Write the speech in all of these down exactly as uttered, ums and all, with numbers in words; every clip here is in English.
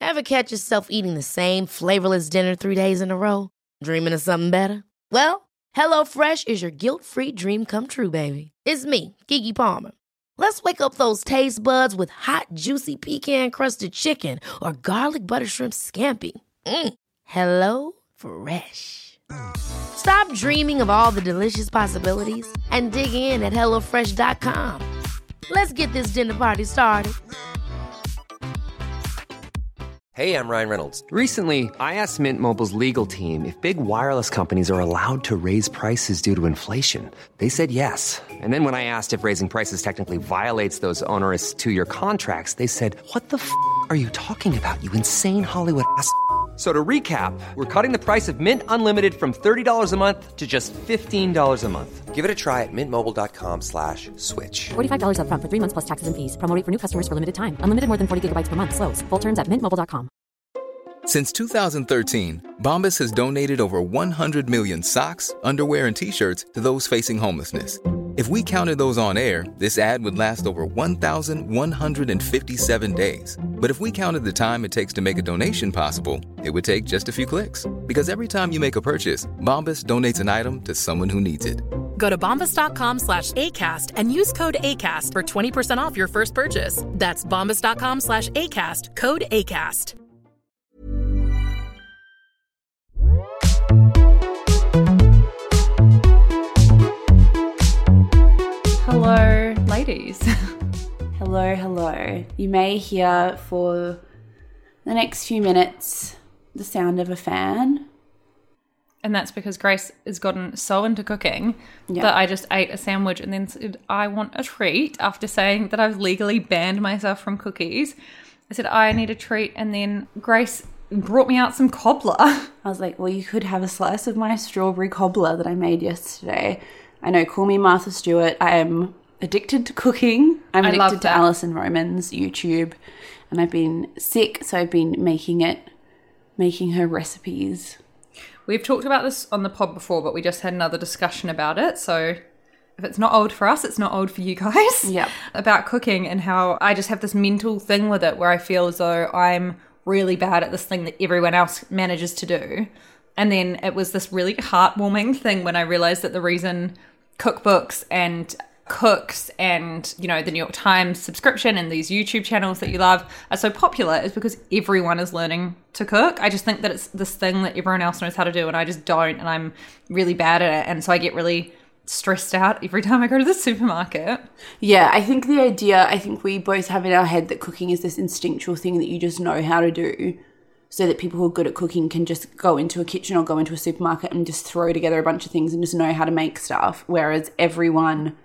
Ever catch yourself eating the same flavorless dinner three days in a row? Dreaming of something better? Well, HelloFresh is your guilt-free dream come true, baby. It's me, Keke Palmer. Let's wake up those taste buds with hot, juicy pecan-crusted chicken or garlic butter shrimp scampi. Mm. Hello Fresh. Stop dreaming of all the delicious possibilities and dig in at hello fresh dot com. Let's get this dinner party started. Hey, I'm Ryan Reynolds. Recently, I asked Mint Mobile's legal team if big wireless companies are allowed to raise prices due to inflation. They said yes. And then when I asked if raising prices technically violates those onerous two-year contracts, they said, what the f*** are you talking about, you insane Hollywood ass f- So to recap, we're cutting the price of Mint Unlimited from thirty dollars a month to just fifteen dollars a month. Give it a try at mintmobile.com slash switch. forty-five dollars up front for three months plus taxes and fees. Promo rate for new customers for limited time. Unlimited more than forty gigabytes per month. Slows full terms at mint mobile dot com. Since two thousand thirteen, Bombas has donated over one hundred million socks, underwear, and T-shirts to those facing homelessness. If we counted those on air, this ad would last over one thousand one hundred fifty-seven days. But if we counted the time it takes to make a donation possible, it would take just a few clicks. Because every time you make a purchase, Bombas donates an item to someone who needs it. Go to bombas.com slash ACAST and use code ACAST for twenty percent off your first purchase. That's bombas.com slash ACAST, code ACAST. Hello, ladies. Hello, hello. You may hear for the next few minutes the sound of a fan. And that's because Grace has gotten so into cooking Yeah. that I just ate a sandwich and then said, I want a treat after saying that I've legally banned myself from cookies. I said, I need a treat. And then Grace brought me out some cobbler. I was like, well, you could have a slice of my strawberry cobbler that I made yesterday. I know, call me Martha Stewart. I am addicted to cooking. I'm I love addicted to that. Alison Roman's YouTube. And I've been sick, so I've been making it, making her recipes. We've talked about this on the pod before, but we just had another discussion about it. So if it's not old for us, it's not old for you guys. Yep. About cooking and how I just have this mental thing with it where I feel as though I'm really bad at this thing that everyone else manages to do. And then it was this really heartwarming thing when I realized that the reason cookbooks and cooks and, you know, the New York Times subscription and these YouTube channels that you love are so popular is because everyone is learning to cook. I just think that it's this thing that everyone else knows how to do and I just don't, and I'm really bad at it. And so I get really stressed out every time I go to the supermarket. Yeah, I think the idea, I think we both have in our head that cooking is this instinctual thing that you just know how to do, so that people who are good at cooking can just go into a kitchen or go into a supermarket and just throw together a bunch of things and just know how to make stuff. Whereas everyone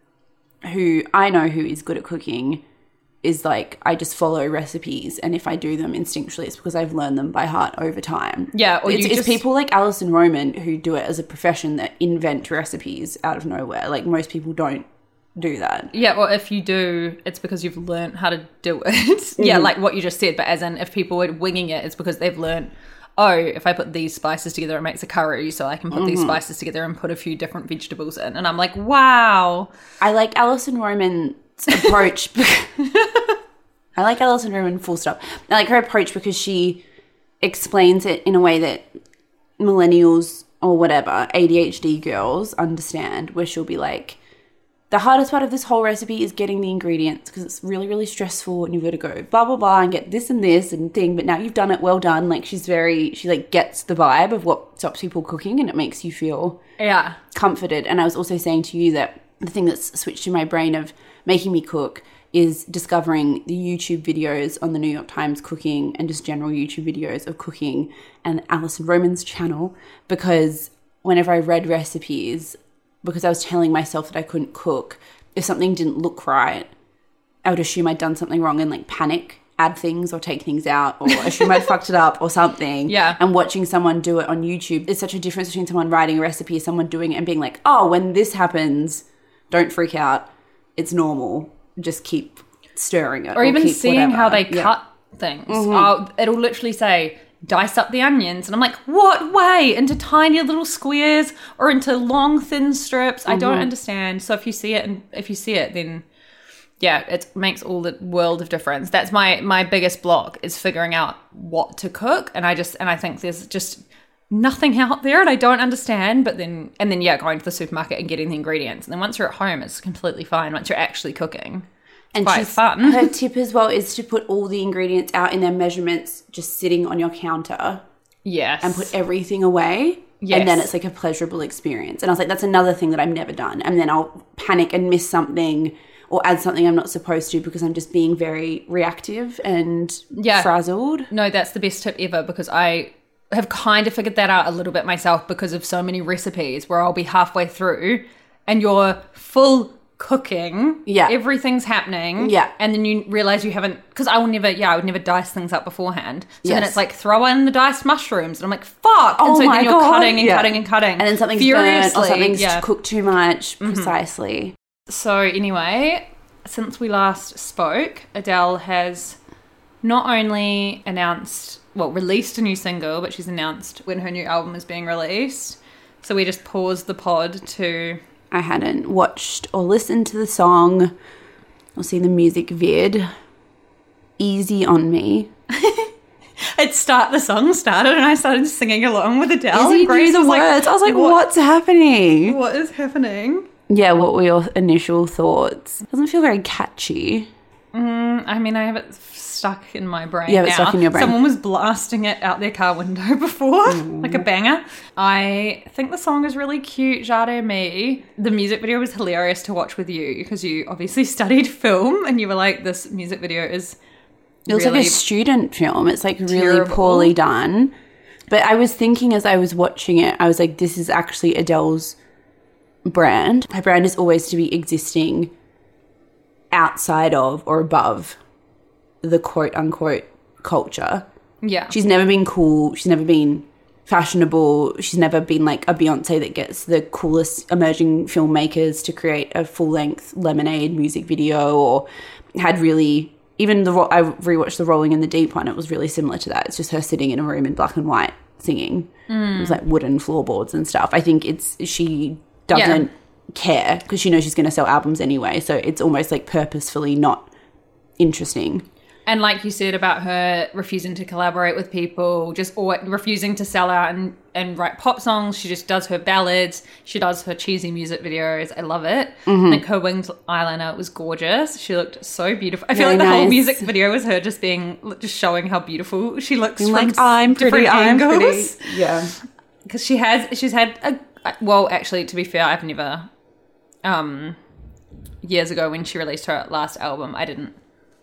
who I know who is good at cooking is like, I just follow recipes, and if I do them instinctually, it's because I've learned them by heart over time. Yeah, or it's, you it's just- people like Alison Roman who do it as a profession that invent recipes out of nowhere. Like, most people don't do that. Yeah, well, if you do, it's because you've learned how to do it. Yeah, like what you just said, but as in if people are winging it, it's because they've learned, oh, if I put these spices together, it makes a curry, so I can put mm-hmm. these spices together and put a few different vegetables in. And I'm like, wow. I like Alison Roman's approach. I like Alison Roman, full stop. I like her approach because she explains it in a way that millennials or whatever, A D H D girls understand, where she'll be like, the hardest part of this whole recipe is getting the ingredients because it's really, really stressful and you've got to go blah, blah, blah and get this and this and thing. But now you've done it, well done. Like, she's very, she like gets the vibe of what stops people cooking, and it makes you feel yeah comforted. And I was also saying to you that the thing that's switched in my brain of making me cook is discovering the YouTube videos on the New York Times cooking and just general YouTube videos of cooking and Alison Roman's channel, because whenever I read recipes, because I was telling myself that I couldn't cook, if something didn't look right, I would assume I'd done something wrong and like panic, add things or take things out, or assume I'd fucked it up or something. Yeah. And watching someone do it on YouTube, there's such a difference between someone writing a recipe, someone doing it and being like, oh, when this happens, don't freak out. It's normal. Just keep stirring it. Or, or even keep seeing whatever. how they yeah. cut things. Mm-hmm. Oh, it'll literally say, dice up the onions. And I'm like, what way? Into tiny little squares or into long, thin strips? Mm-hmm. I don't understand. So if you see it, and if you see it, then yeah, it makes all the world of difference. That's my my biggest block is figuring out what to cook, and I just and I think there's just nothing out there, and I don't understand. But then and then yeah, going to the supermarket and getting the ingredients, and then once you're at home, it's completely fine. Once you're actually cooking, it's and quite she's, fun. Her tip as well is to put all the ingredients out in their measurements, just sitting on your counter. Yes, and put everything away. Yes. And then it's like a pleasurable experience. And I was like, that's another thing that I've never done. And then I'll panic and miss something or add something I'm not supposed to because I'm just being very reactive and yeah. frazzled. No, that's the best tip ever because I have kind of figured that out a little bit myself because of so many recipes where I'll be halfway through and you're full cooking. Yeah. Everything's happening. Yeah. And then you realize you haven't, because I will never, yeah, I would never dice things up beforehand. So yes. then it's like, throw in the diced mushrooms. And I'm like, fuck. Oh and so my then you're God. cutting and yeah. cutting and cutting. And then something's Furiously, burnt or something's yeah. cooked too much. Mm-hmm. Precisely. So anyway, since we last spoke, Adele has not only announced, well, released a new single, but she's announced when her new album is being released. So we just paused the pod to... I hadn't watched or listened to the song or seen the music vid. Easy on Me. It start the song started and I started singing along with Adele. Izzy and Grace knew the was words. Like, I was like, what, what's happening? What is happening? Yeah, what were your initial thoughts? It doesn't feel very catchy. Mm, I mean, I have it stuck in my brain. Yeah, it's now. stuck in your brain. Someone was blasting it out their car window before, mm. like a banger. I think the song is really cute, Jade Me. The music video was hilarious to watch with you because you obviously studied film and you were like, this music video is It was really like a student film. It's like really terrible. poorly done. But I was thinking as I was watching it, I was like, this is actually Adele's brand. Her brand is always to be existing outside of or above the quote unquote culture. Yeah. She's never been cool. She's never been fashionable. She's never been like a Beyonce that gets the coolest emerging filmmakers to create a full length Lemonade music video or had really, even the, I rewatched the Rolling in the Deep one. It was really similar to that. It's just her sitting in a room in black and white singing. Mm. It was like wooden floorboards and stuff. I think it's, she doesn't yeah. care because she knows she's going to sell albums anyway. So it's almost like purposefully not interesting. And like you said about her refusing to collaborate with people, just or refusing to sell out and, and write pop songs. She just does her ballads. She does her cheesy music videos. I love it. Mm-hmm. Like her winged eyeliner was gorgeous. She looked so beautiful. I feel Very like the nice. whole music video was her just being, just showing how beautiful she looks Being from like, I'm pretty, I'm angles. pretty. Yeah. Because she has, she's had a, well, actually, to be fair, I've never, um, years ago when she released her last album, I didn't,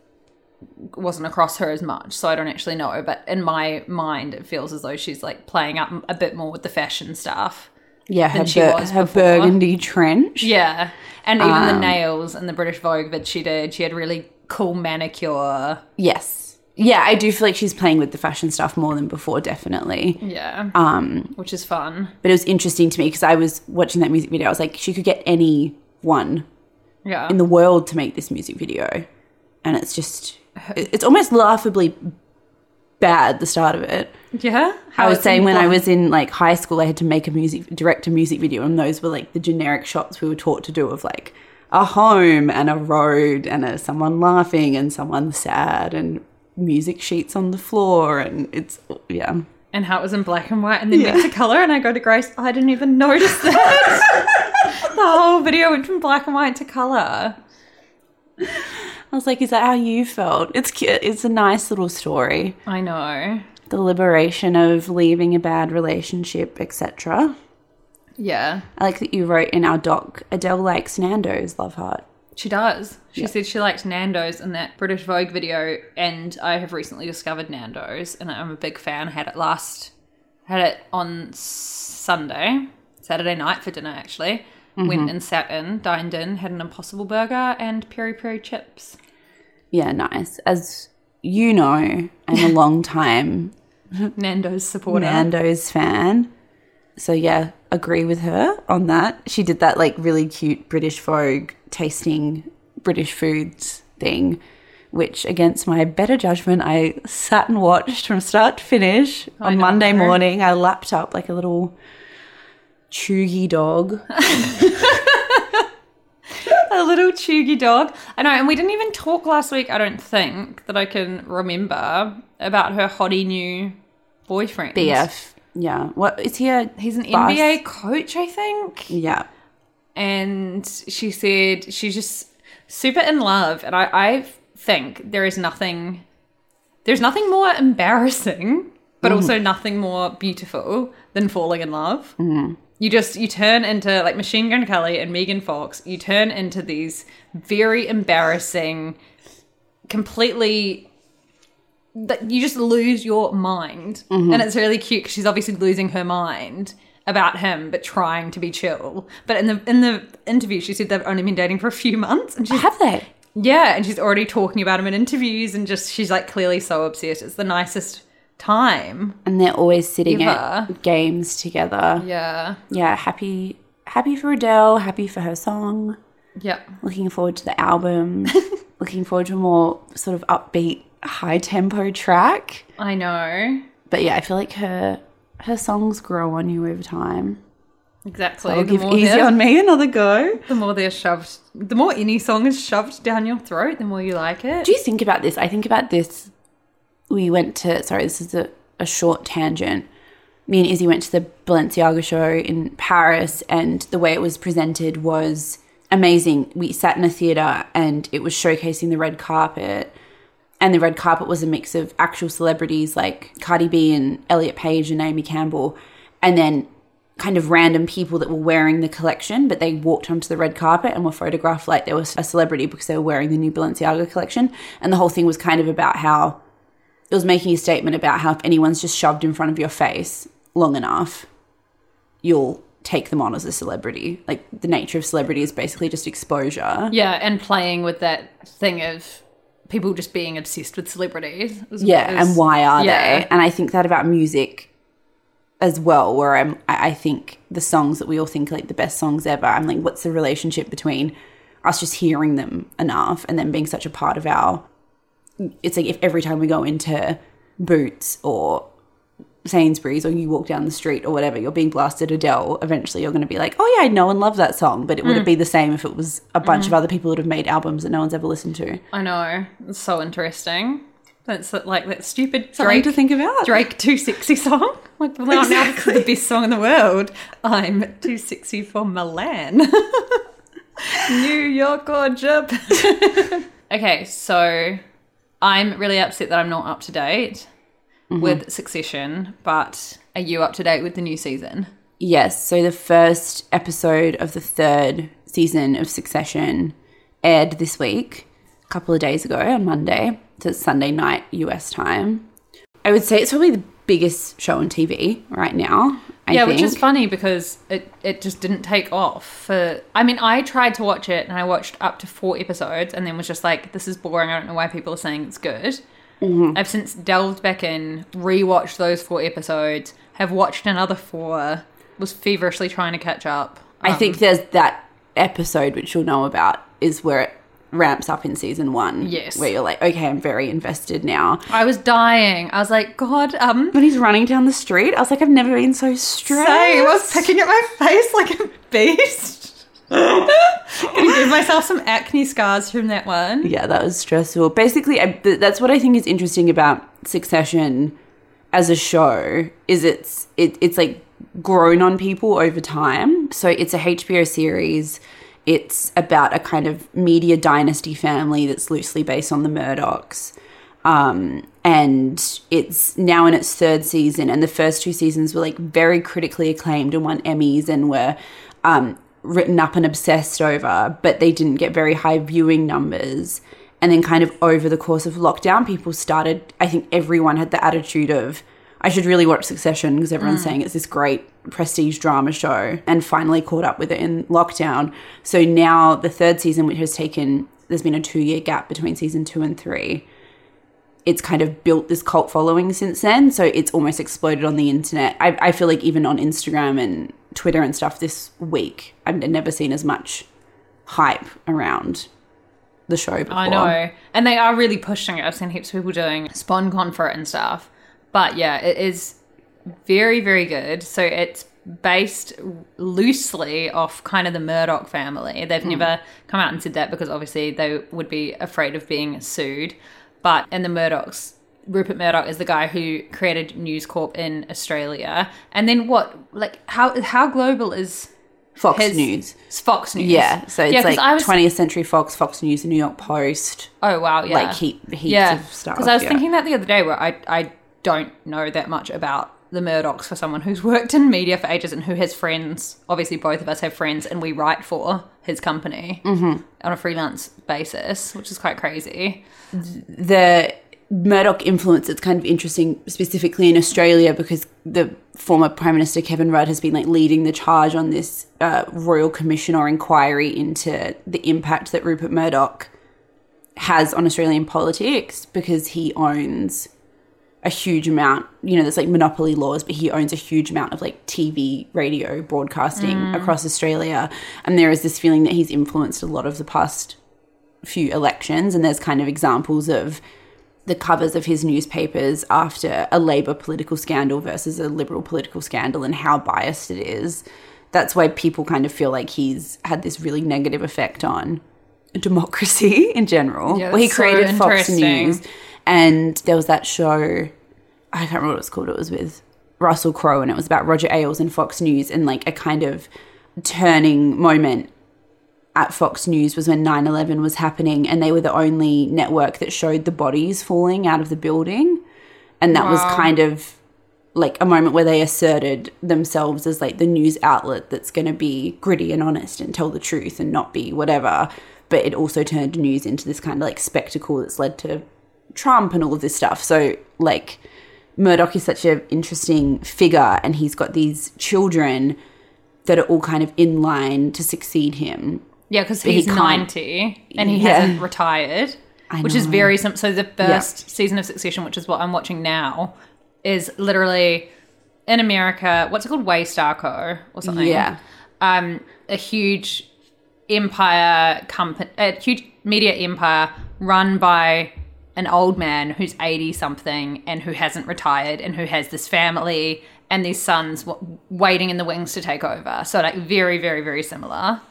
wasn't across her as much, so I don't actually know, but in my mind it feels as though she's like playing up a bit more with the fashion stuff. Yeah, her, than she bur- was her before. burgundy trench. Yeah, and even Um, the nails in the British Vogue that she did, she had really cool manicure. Yes. Yeah, I do feel like she's playing with the fashion stuff more than before, definitely. Yeah, Um, which is fun. but it was interesting to me because I was watching that music video. I was like, she could get anyone Yeah, in the world to make this music video, and it's just, it's almost laughably bad, the start of it. yeah. I was it's saying when I fun. was in like high school, I had to make a music direct to music video, and those were like the generic shots we were taught to do of like a home and a road and a someone laughing and someone sad and music sheets on the floor, and it's yeah. and how it was in black and white and then Yeah. went to colour, and I go to Grace, I didn't even notice that. The whole video went from black and white to colour. I was like, is that how you felt? It's cute. It's a nice little story. I know. The liberation of leaving a bad relationship, et cetera. Yeah, I like that you wrote in our doc, Adele likes Nando's, love heart. she does. She Yeah. said she liked Nando's in that British Vogue video, and I have recently discovered Nando's, and I'm a big fan. I had it last, had it on Sunday, Saturday night for dinner actually. Mm-hmm. Went and sat in, dined in, had an Impossible Burger and peri peri chips. Yeah, nice. As you know, I'm a long time Nando's supporter. Nando's fan. So yeah, agree with her on that. She did that like really cute British Vogue tasting British foods thing, which against my better judgment, I sat and watched from start to finish on know. Monday morning. I lapped up like a little chuggy dog. A little chuggy dog. I know, and we didn't even talk last week, I don't think, that I can remember, about her hottie new boyfriend. B F. Yeah. What is he? A He's an boss? N B A coach, I think. Yeah. And she said she's just super in love. And I, I think there is nothing, there's nothing more embarrassing, but mm. also nothing more beautiful than falling in love. Mm. You just, you turn into, like Machine Gun Kelly and Megan Fox, you turn into these very embarrassing, completely, that you just lose your mind. Mm-hmm. And it's really cute because she's obviously losing her mind about him, but trying to be chill. But in the in the interview, she said they've only been dating for a few months. And she's, have they? Yeah, and she's already talking about him in interviews and just, she's like clearly so obsessed. It's the nicest time. And they're always sitting ever. at games together. Yeah. Yeah, happy happy for Adele, happy for her song. Yeah. Looking forward to the album. Looking forward to a more sort of upbeat, high-tempo track. I know. But yeah, I feel like her her songs grow on you over time. Exactly. So I'll The give more Easy they're- on Me another go. The more they're shoved, the more any song is shoved down your throat, the more you like it. Do you think about this? I think about this. We went to, sorry, this is a, a short tangent. Me and Izzy went to the Balenciaga show in Paris, and the way it was presented was amazing. We sat in a theatre and it was showcasing the red carpet. And the red carpet was a mix of actual celebrities like Cardi B and Elliot Page and Naomi Campbell, and then kind of random people that were wearing the collection, but they walked onto the red carpet and were photographed like they were a celebrity because they were wearing the new Balenciaga collection. And the whole thing was kind of about how it was making a statement about how if anyone's just shoved in front of your face long enough, you'll take them on as a celebrity. Like, the nature of celebrity is basically just exposure. Yeah, and playing with that thing of people just being obsessed with celebrities. As Yeah, well as- and why are yeah. they? And I think that about music as well, where I'm, I I think the songs that we all think are like the best songs ever, I'm like, what's the relationship between us just hearing them enough and then being such a part of our, it's like if every time we go into Boots or Sainsbury's or you walk down the street or whatever, you're being blasted Adele, eventually you're going to be like, oh yeah, I know and love that song. But it wouldn't Mm. be the same if it was a bunch mm. of other people that have made albums that no one's ever listened to. I know. It's so interesting. That's like that stupid Something Drake, to think about. Drake Too Sexy song. Like, well, now, now this is the best song in the world. I'm too sexy for Milan. New York or Japan. Okay, so I'm really upset that I'm not up to date mm-hmm. with Succession, but are you up to date with the new season? Yes, so the first episode of the third season of Succession aired this week, a couple of days ago on Monday. So it's Sunday night U S time. I would say it's probably the biggest show on T V right now, I yeah, think. Which is funny because it, it just didn't take off. For I mean, I tried to watch it and I watched up to four episodes and then was just like, this is boring. I don't know why people are saying it's good. Mm-hmm. I've since delved back in, rewatched those four episodes, have watched another four, was feverishly trying to catch up. I Um, think there's that episode, which you'll know about, is where it ramps up in season one. Yes. Where you're like, okay, I'm very invested now. I was dying. I was like, God, um... When he's running down the street, I was like, I've never been so stressed. Same. I was picking at my face like a beast. Gonna give myself some acne scars from that one. Yeah, that was stressful. Basically, I, th- that's what I think is interesting about Succession as a show, is it's it, it's like grown on people over time. So it's a H B O series. It's about a kind of media dynasty family that's loosely based on the Murdochs. Um, and it's now in its third season, and the first two seasons were like very critically acclaimed and won Emmys and were um, written up and obsessed over, but they didn't get very high viewing numbers. And then kind of over the course of lockdown, people started, I think everyone had the attitude of, I should really watch Succession because everyone's mm. saying it's this great prestige drama show, and finally caught up with it in lockdown. So now the third season, which has taken, there's been a two-year gap between season two and three, it's kind of built this cult following since then. So it's almost exploded on the internet. I, I feel like even on Instagram and Twitter and stuff this week, I've never seen as much hype around the show before. I know. And they are really pushing it. I've seen heaps of people doing SponCon for it and stuff. But yeah, it is very, very good. So it's based loosely off kind of the Murdoch family. They've mm. never come out and said that because obviously they would be afraid of being sued. But in the Murdochs, Rupert Murdoch is the guy who created News Corp in Australia. And then what, like, how how global is Fox his, News? It's Fox News. Yeah, so it's yeah, like was, twentieth Century Fox, Fox News, the New York Post. Oh, wow, yeah. Like heap, heaps yeah. of stuff. Because I was yeah. thinking that the other day where I, I don't know that much about the Murdochs for someone who's worked in media for ages and who has friends. Obviously, both of us have friends and we write for his company mm-hmm. on a freelance basis, which is quite crazy. The Murdoch influence, it's kind of interesting specifically in Australia because the former Prime Minister Kevin Rudd has been like leading the charge on this uh, Royal Commission or inquiry into the impact that Rupert Murdoch has on Australian politics because he owns a huge amount, you know, there's like monopoly laws, but he owns a huge amount of like T V, radio, broadcasting mm. across Australia. And there is this feeling that he's influenced a lot of the past few elections. And there's kind of examples of the covers of his newspapers after a Labor political scandal versus a Liberal political scandal and how biased it is. That's why people kind of feel like he's had this really negative effect on democracy in general. Yeah, well, he so created Fox News. And there was that show, I can't remember what it was called, it was with Russell Crowe, and it was about Roger Ailes and Fox News, and like a kind of turning moment at Fox News was when nine eleven was happening, and they were the only network that showed the bodies falling out of the building. And that wow. was kind of like a moment where they asserted themselves as like the news outlet that's going to be gritty and honest and tell the truth and not be whatever. But it also turned news into this kind of like spectacle that's led to Trump and all of this stuff. So like Murdoch is such an interesting figure, and he's got these children that are all kind of in line to succeed him. Yeah, because he's he ninety and he yeah. hasn't retired, which is very sim- so the first yeah. season of Succession, which is what I'm watching now, is literally in America, what's it called, Waystarco or something? Yeah. Um, a huge empire company, a huge media empire run by an old man who's eighty something and who hasn't retired and who has this family and these sons w- waiting in the wings to take over. So like very, very, very similar.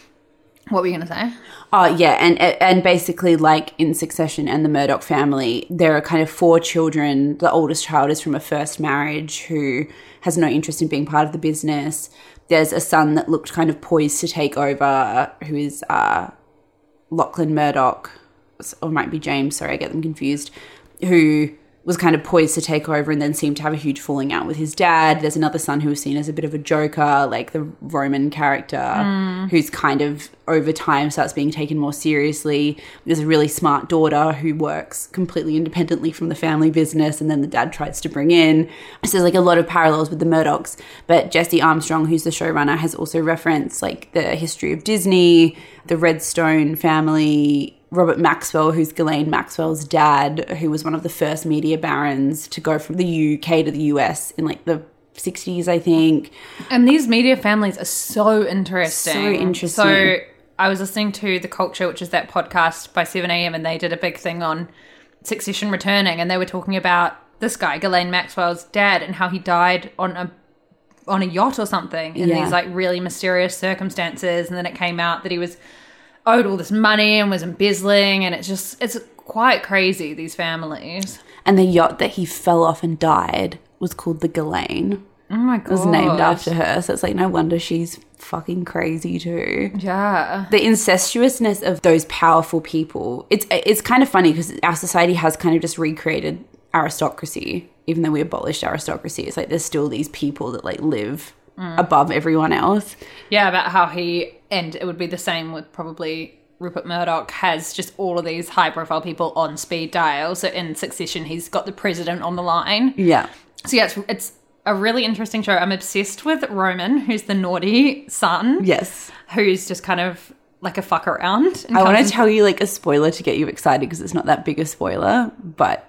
What were you going to say? Oh, yeah. And and basically like in Succession and the Murdoch family, there are kind of four children. The oldest child is from a first marriage who has no interest in being part of the business. There's a son that looked kind of poised to take over who is uh, Lachlan Murdoch, or it might be James, sorry, I get them confused, who was kind of poised to take over and then seemed to have a huge falling out with his dad. There's another son who was seen as a bit of a joker, like the Roman character, mm. who's kind of over time starts being taken more seriously. There's a really smart daughter who works completely independently from the family business, and then the dad tries to bring in. So there's like a lot of parallels with the Murdochs. But Jesse Armstrong, who's the showrunner, has also referenced like the history of Disney, the Redstone family, Robert Maxwell, who's Ghislaine Maxwell's dad, who was one of the first media barons to go from the U K to the U S in like the sixties, I think. And these media families are so interesting. So interesting. So I was listening to The Culture, which is that podcast by seven a.m, and they did a big thing on Succession returning, and they were talking about this guy, Ghislaine Maxwell's dad, and how he died on a on a yacht or something in yeah. these like really mysterious circumstances, and then it came out that he was owed all this money and was embezzling, and it's just, it's quite crazy, these families. And the yacht that he fell off and died was called the Ghislaine. Oh my god. It was named after her, so it's like no wonder she's fucking crazy too. Yeah. The incestuousness of those powerful people, it's it's kind of funny because our society has kind of just recreated aristocracy. Even though we abolished aristocracy, it's like there's still these people that like live Mm. above everyone else. Yeah, about how he, and it would be the same with probably Rupert Murdoch, has just all of these high profile people on speed dial. So in Succession, he's got the president on the line. Yeah. So yeah, it's, it's a really interesting show. I'm obsessed with Roman, who's the naughty son. Yes. Who's just kind of like a fuck around. I want to tell you like a spoiler to get you excited because it's not that big a spoiler, but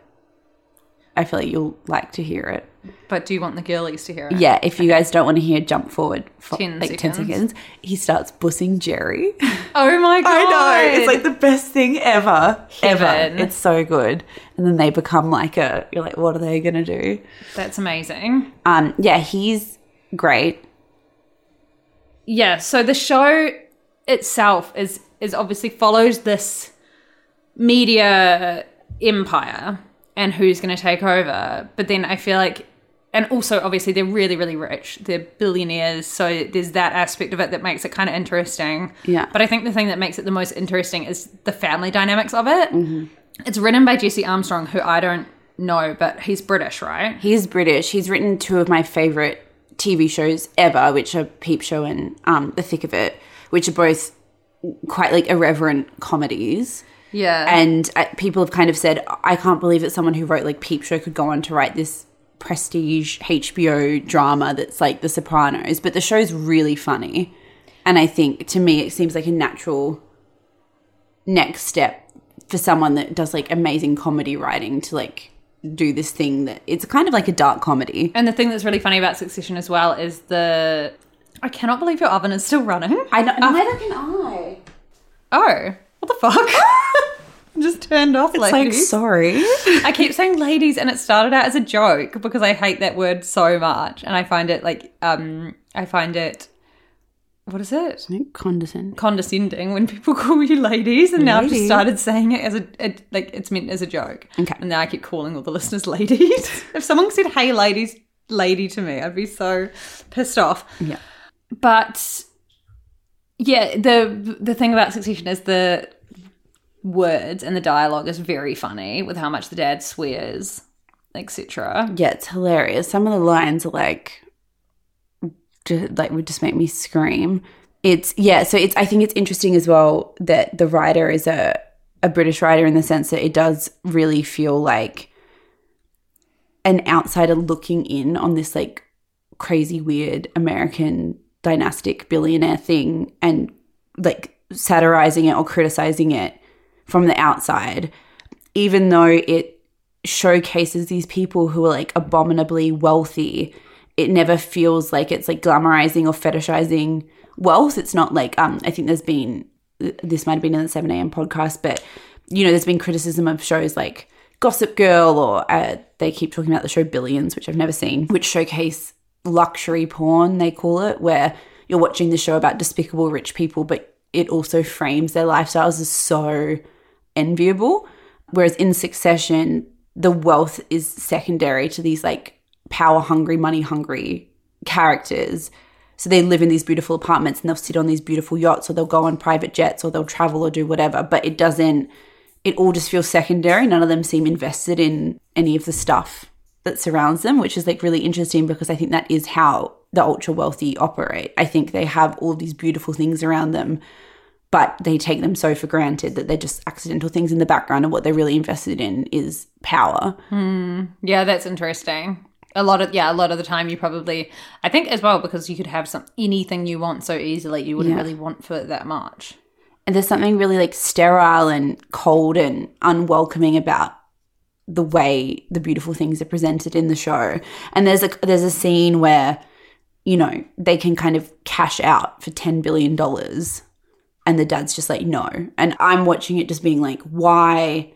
I feel like you'll like to hear it. But do you want the girlies to hear it? Yeah, if you guys don't want to hear, jump forward for ten like seconds. ten seconds. He starts bussing Jerry. Oh my god. I know. It's like the best thing ever. Heaven. Ever. It's so good. And then they become like a, you're like, what are they going to do? That's amazing. Um, yeah, he's great. yeah, so the show itself is is obviously follows this media empire and who's going to take over. But then I feel like, and also obviously they're really, really rich. They're billionaires. So there's that aspect of it that makes it kind of interesting. Yeah. But I think the thing that makes it the most interesting is the family dynamics of it. Mm-hmm. It's written by Jesse Armstrong, who I don't know, but he's British, right? He's British. He's written two of my favourite T V shows ever, which are Peep Show and um, The Thick of It, which are both quite like irreverent comedies. Yeah. And uh, people have kind of said, I can't believe that someone who wrote like Peep Show could go on to write this prestige H B O drama that's like The Sopranos. But the show's really funny. And I think, to me, it seems like a natural next step for someone that does like amazing comedy writing to like do this thing that it's kind of like a dark comedy. And the thing that's really funny about Succession as well is the... I cannot believe your oven is still running. I know, neither can I. Oh, what the fuck? I just turned off, It's ladies. like, sorry. I keep saying ladies, and it started out as a joke because I hate that word so much, and I find it like um, I find it. What is it? Condescending. Condescending when people call you ladies, and now I've just Lady. started saying it as a, a like it's meant as a joke. Okay. And now I keep calling all the listeners ladies. If someone said "Hey, ladies," lady to me, I'd be so pissed off. Yeah. But yeah, the the thing about Succession is the words and the dialogue is very funny with how much the dad swears, et cetera. Yeah, it's hilarious. Some of the lines are like, just, like would just make me scream. It's yeah. So it's. I think it's interesting as well that the writer is a a British writer in the sense that it does really feel like an outsider looking in on this like crazy weird American dynastic billionaire thing and like satirizing it or criticizing it from the outside, even though it showcases these people who are like abominably wealthy. It never feels like it's like glamorizing or fetishizing wealth. It's not like um I think there's been, this might have been in the seven a.m. podcast, but you know, there's been criticism of shows like Gossip Girl or uh, they keep talking about the show Billions, which I've never seen, which showcase luxury porn, they call it, where you're watching the show about despicable rich people, but it also frames their lifestyles as so enviable. Whereas in Succession, the wealth is secondary to these like power hungry, money hungry characters. So they live in these beautiful apartments and they'll sit on these beautiful yachts, or they'll go on private jets, or they'll travel or do whatever. But it doesn't, it all just feels secondary. None of them seem invested in any of the stuff that surrounds them, which is like really interesting because I think that is how the ultra wealthy operate. I think they have all of these beautiful things around them, but they take them so for granted that they're just accidental things in the background, and what they're really invested in is power. Mm, yeah, that's interesting. A lot of yeah, a lot of the time you probably, I think as well, because you could have some anything you want so easily, you wouldn't Yeah. really want for that much. And there's something really like sterile and cold and unwelcoming about the way the beautiful things are presented in the show. And there's a there's a scene where, you know, they can kind of cash out for ten billion dollars, and the dad's just like, no. And I'm watching it just being like, why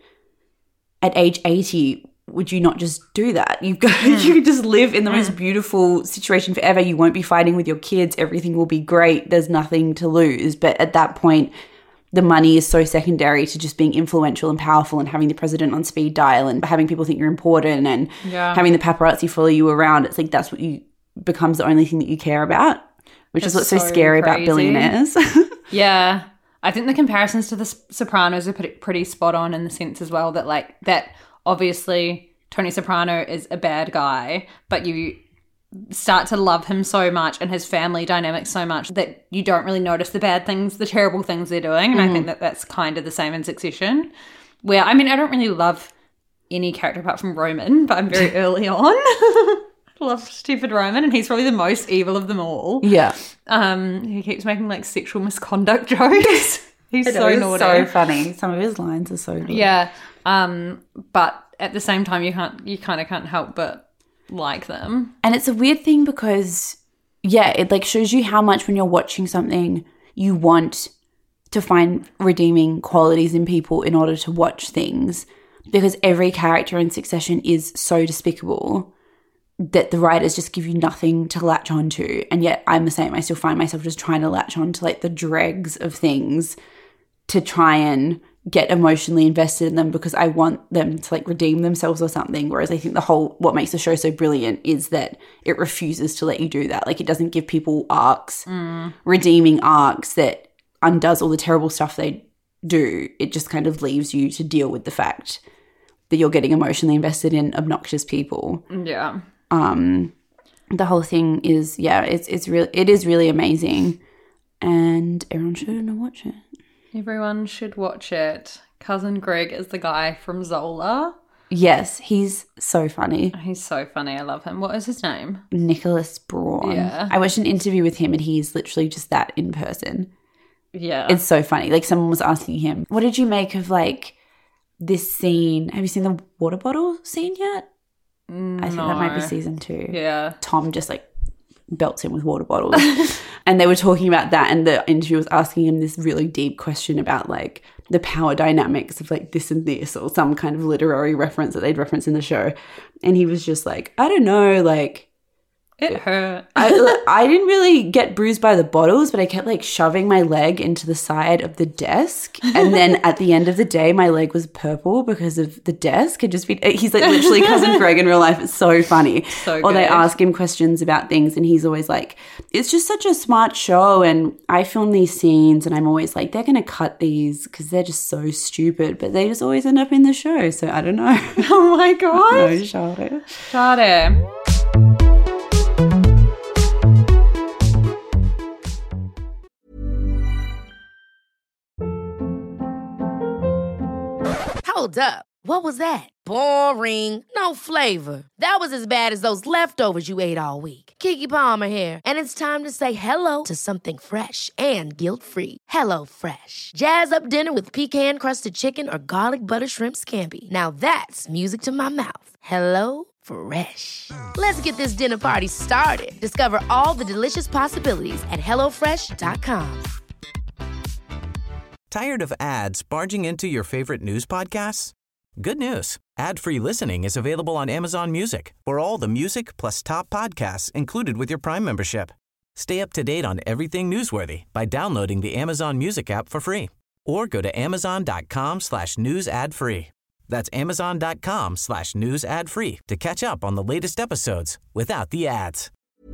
at age eighty would you not just do that? You've got, mm. you could just live in the mm. most beautiful situation forever. You won't be fighting with your kids. Everything will be great. There's nothing to lose. But at that point, the money is so secondary to just being influential and powerful and having the president on speed dial and having people think you're important and yeah. having the paparazzi follow you around. It's like that's what you becomes the only thing that you care about, which It's is what's so, so scary crazy. about billionaires. Yeah. I think the comparisons to the Sopranos are pretty, pretty spot on in the sense as well that like that obviously Tony Soprano is a bad guy, but you start to love him so much and his family dynamics so much that you don't really notice the bad things, the terrible things they're doing. And Mm. I think that that's kind of the same in Succession, where, I mean, I don't really love any character apart from Roman, but I'm very early on. I love stupid Roman, and he's probably the most evil of them all. Yeah. Um, he keeps making like sexual misconduct jokes. He's I know, so it's naughty. so funny. Some of his lines are so good. Yeah. Um, but at the same time, you can't, you kind of can't help but like them. And it's a weird thing because, yeah, it like shows you how much when you're watching something you want to find redeeming qualities in people in order to watch things, because every character in Succession is so despicable that the writers just give you nothing to latch on to. And yet I'm the same. I still find myself just trying to latch on to like the dregs of things to try and get emotionally invested in them because I want them to like redeem themselves or something. Whereas I think the whole, what makes the show so brilliant is that it refuses to let you do that. Like it doesn't give people arcs, mm. redeeming arcs that undoes all the terrible stuff they do. It just kind of leaves you to deal with the fact that you're getting emotionally invested in obnoxious people. Yeah. Um, the whole thing is, yeah, it's it's real. It is really amazing, and everyone should watch it. Everyone should watch it. Cousin Greg is the guy from Zola. Yes, he's so funny. He's so funny. I love him. What is his name? Nicholas Braun. Yeah. I watched an interview with him, and he's literally just that in person. Yeah, it's so funny. Like someone was asking him, "What did you make of like this scene? Have you seen the water bottle scene yet?" No. I think that might be season two. Yeah. Tom just like belts him with water bottles. And they were talking about that, and the interviewer was asking him this really deep question about like the power dynamics of like this and this, or some kind of literary reference that they'd reference in the show. And he was just like, I don't know, like it hurt. I, I didn't really get bruised by the bottles, but I kept like shoving my leg into the side of the desk. And then at the end of the day, my leg was purple because of the desk. Had just been, he's like literally Cousin Greg in real life. It's so funny. So or good. They ask him questions about things and he's always like, it's just such a smart show. And I film these scenes and I'm always like, they're going to cut these because they're just so stupid. But they just always end up in the show. So I don't know. Oh my God. No, Charlotte. Charlotte. Hold up. What was that? Boring. No flavor. That was as bad as those leftovers you ate all week. Keke Palmer here, and it's time to say hello to something fresh and guilt-free. Hello Fresh. Jazz up dinner with pecan-crusted chicken or garlic butter shrimp scampi. Now that's music to my mouth. Hello Fresh. Let's get this dinner party started. Discover all the delicious possibilities at hello fresh dot com. Tired of ads barging into your favorite news podcasts? Good news. Ad-free listening is available on Amazon Music for all the music plus top podcasts included with your Prime membership. Stay up to date on everything newsworthy by downloading the Amazon Music app for free or go to amazon.com slash news ad free. That's amazon.com slash news ad free to catch up on the latest episodes without the ads.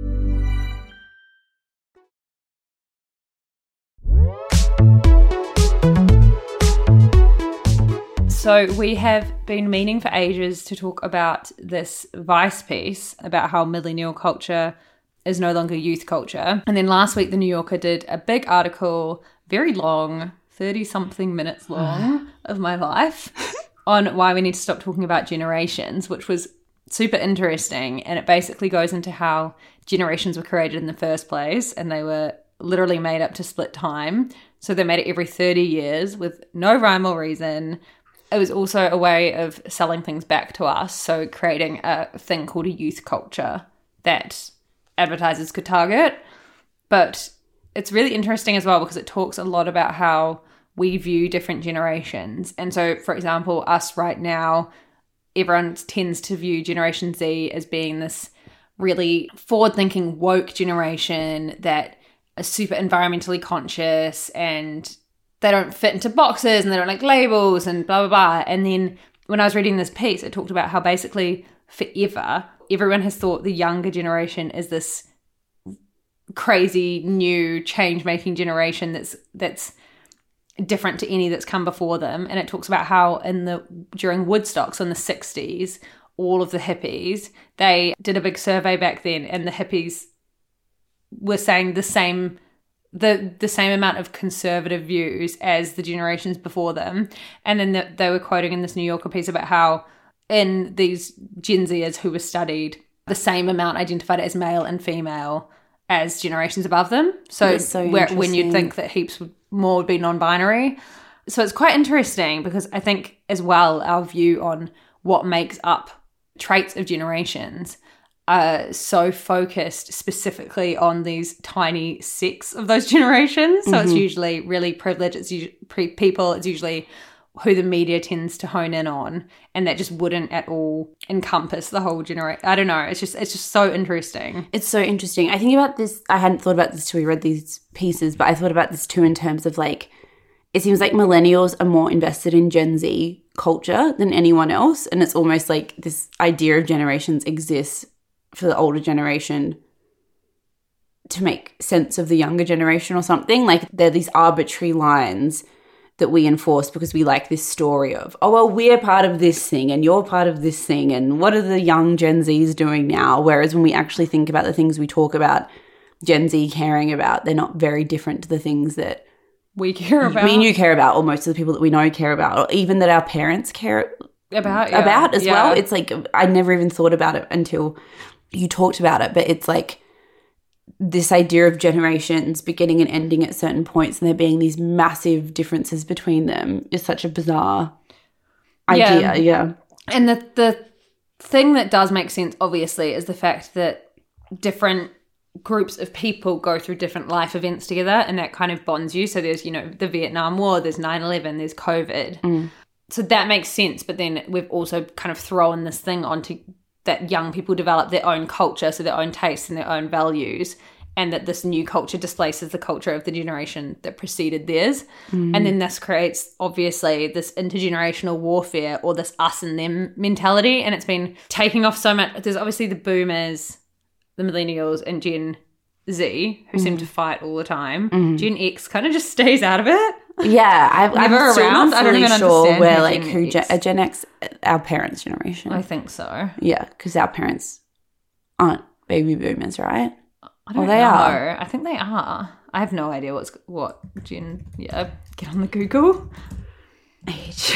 So we have been meaning for ages to talk about this Vice piece about how millennial culture is no longer youth culture. And then last week, The New Yorker did a big article, very long, thirty-something minutes long of my life, on why we need to stop talking about generations, which was super interesting. And it basically goes into how generations were created in the first place, and they were literally made up to split time. So they made it every thirty years with no rhyme or reason. It was also a way of selling things back to us, so creating a thing called a youth culture that advertisers could target. But it's really interesting as well because it talks a lot about how we view different generations. And so, for example, us right now, everyone tends to view Generation Z as being this really forward-thinking, woke generation that are super environmentally conscious and they don't fit into boxes and they don't like labels and blah, blah, blah. And then when I was reading this piece, it talked about how basically forever, everyone has thought the younger generation is this crazy, new, change-making generation that's that's different to any that's come before them. And it talks about how in the during Woodstock, so in the sixties, all of the hippies, they did a big survey back then, and the hippies were saying the same the the same amount of conservative views as the generations before them. And then the, they were quoting in this New Yorker piece about how in these Gen Zers who were studied, the same amount identified as male and female as generations above them. So, so where, when you'd think that heaps more would be non-binary. So it's quite interesting because I think as well our view on what makes up traits of generations are so focused specifically on these tiny sects of those generations. So mm-hmm. it's usually really privileged. It's usually pre- people. It's usually who the media tends to hone in on, and that just wouldn't at all encompass the whole generation. I don't know. It's just it's just so interesting. It's so interesting. I think about this. I hadn't thought about this till we read these pieces, but I thought about this too in terms of like, it seems like millennials are more invested in Gen Z culture than anyone else, and it's almost like this idea of generations exists for the older generation to make sense of the younger generation or something. Like they're these arbitrary lines that we enforce because we like this story of, oh, well, we're part of this thing and you're part of this thing, and what are the young Gen Zs doing now? Whereas when we actually think about the things we talk about Gen Z caring about, they're not very different to the things that we care about. Me and you care about, or most of the people that we know care about, or even that our parents care about, yeah. about as yeah. well. It's like, I never even thought about it until you talked about it, but it's like this idea of generations beginning and ending at certain points and there being these massive differences between them is such a bizarre idea. Yeah. yeah. And the the thing that does make sense, obviously, is the fact that different groups of people go through different life events together, and that kind of bonds you. So there's, you know, the Vietnam War, there's nine eleven, there's COVID. Mm. So that makes sense. But then we've also kind of thrown this thing onto that young people develop their own culture, so their own tastes and their own values, and that this new culture displaces the culture of the generation that preceded theirs. Mm. And then this creates, obviously, this intergenerational warfare or this us and them mentality. And it's been taking off so much. There's obviously the boomers, the millennials, and Gen Z, who mm. seem to fight all the time. Mm. Gen X kind of just stays out of it. Yeah, I've, Never I'm still around. not I don't fully even sure understand where who like Gen who X. Gen, a Gen X, our parents' generation. I think so. Yeah, because our parents aren't baby boomers, right? I don't well, they know. are. I think they are. I have no idea what's what Gen. Yeah, get on the Google. Age.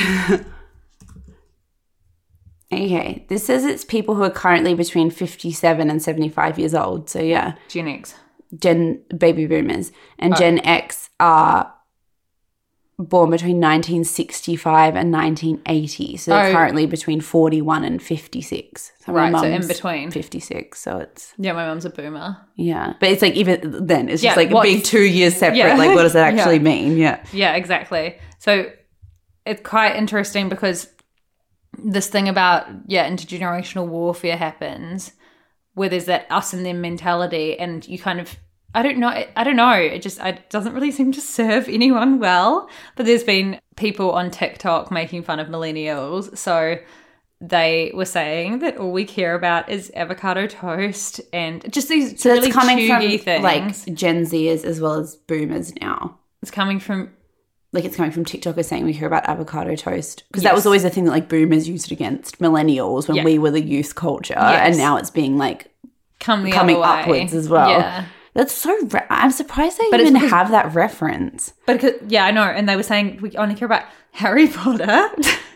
Okay, this says it's people who are currently between fifty-seven and seventy-five years old. So yeah, Gen X, Gen baby boomers, and oh. Gen X are born between nineteen sixty-five and nineteen eighty. So they're oh. currently between forty-one and fifty-six. So right, my so in mum's between fifty-six. So it's yeah, my mum's a boomer. Yeah, but it's like even then, it's yeah, just like what, a big two years separate. Yeah. Like, what does that actually yeah. mean? Yeah, yeah, exactly. So it's quite interesting because this thing about yeah intergenerational warfare happens where there's that us and them mentality, and you kind of I don't know I don't know it just it doesn't really seem to serve anyone well. But there's been people on TikTok making fun of millennials, so they were saying that all we care about is avocado toast and just these so really it's coming chuggy from things. Like Gen Zers as well as boomers now. It's coming from like it's coming from TikTokers saying we hear about avocado toast because yes. that was always a thing that like boomers used against millennials when yeah. we were the youth culture, yes. and now it's being like Come the coming other way. upwards as well. Yeah. That's so. Re- I'm surprised they But even it's because- have that reference. But cause, yeah, I know. And they were saying we only care about Harry Potter.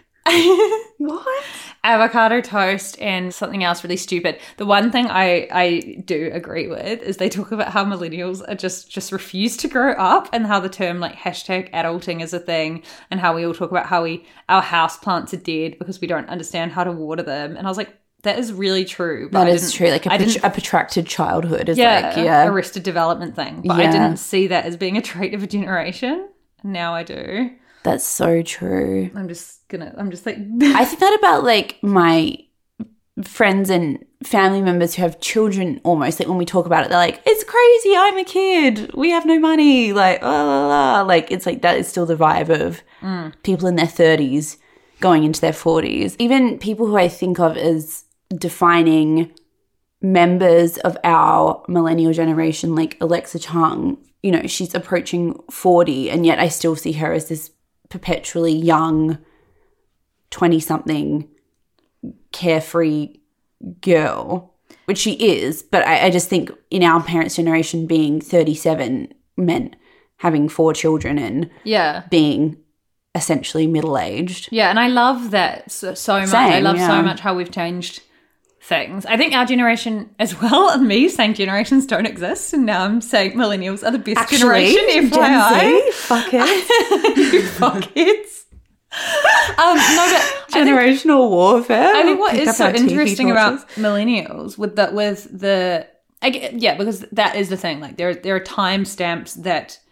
What? Avocado toast and something else really stupid. The one thing I, I do agree with is they talk about how millennials are just, just refuse to grow up, and how the term like hashtag adulting is a thing, and how we all talk about how we our house plants are dead because we don't understand how to water them. And I was like, that is really true. But That I is didn't- true. Like a, I pret- didn't- a protracted childhood is yeah, like, yeah. arrested development thing. But I Yeah. didn't see that as being a trait of a generation. Now I do. That's so true. I'm just gonna, I'm just like. I think that about like my friends and family members who have children almost. Like when we talk about it, they're like, it's crazy, I'm a kid. We have no money. Like, oh, la, la. Like it's like that is still the vibe of Mm. people in their thirties going into their forties. Even people who I think of as defining members of our millennial generation, like Alexa Chung, you know, she's approaching forty, and yet I still see her as this perpetually young twenty-something carefree girl, which she is. But I, I just think in our parents' generation, being thirty-seven meant having four children and Yeah. being essentially middle-aged. Yeah, and I love that so, so much. Same, I love yeah. so much how we've changed things. I think our generation as well, and me saying generations don't exist, and now I'm saying millennials are the best Actually, generation, F Y I. Gen Z, fuck it. You fuckheads. Um, no, but Generational warfare. I think what Pick is up so our tiki interesting torches. about millennials with the with the I get, yeah, because that is the thing. Like there there are timestamps that